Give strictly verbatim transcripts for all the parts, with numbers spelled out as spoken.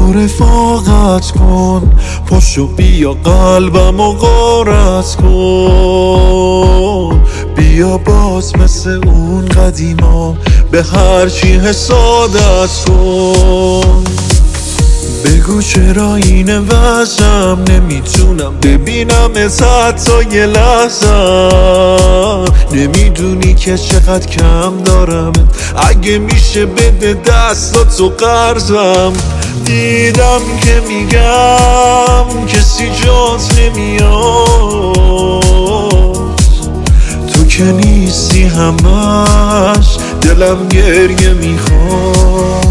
رفاقت کن، پاشو بیا قلبمو غارت کن. بیا باز مثل اون قدیما به هر چی حسادت کن. بگو چرا این وضعم، نمیتونم ببینم از حتی یه لحظم. نمیدونی که چقدر کم دارم، اگه میشه بده دستاتو قرضم. دیدم که میگم کسی جات نمیاد، تو که نیستی همش دلم گریه میخواد.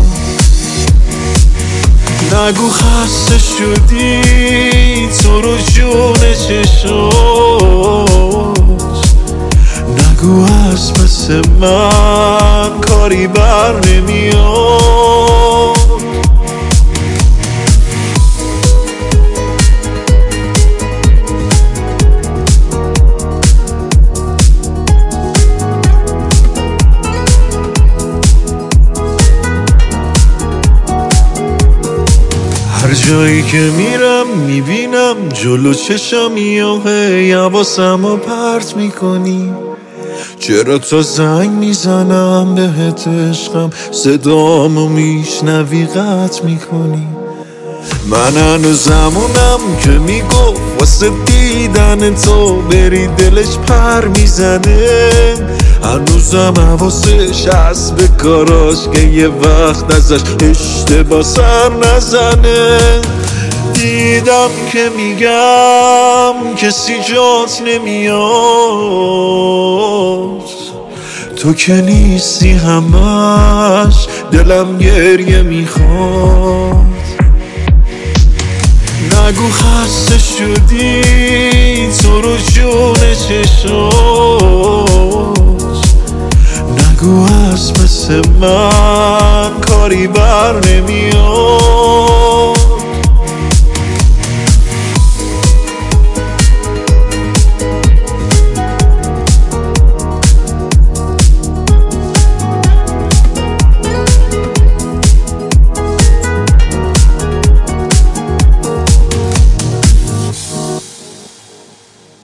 نگو خسته شدی تو رو جون چشات، نگو از پس من کاری بر نمیاد. هر جایی که میرم میبینم جلو چشم یاهی حواسمو پرت میکنی. چرا تا زنگ میزنم بهت عشقم صدامو میشنوی قطع میکنی. من هنوزمونم که میگفت واسه دیدن تو بری دلش پر میزنه. هنوزم حواسش هست به کاراش که یه وقت ازش اشتباه سر نزنه. دیدم که میگم کسی جات نمیاد، تو که نیستی همش دلم گریه میخواد. نگو خسته شدی تو رو جون چشات، نگو از پس من کاری بر نمیاد.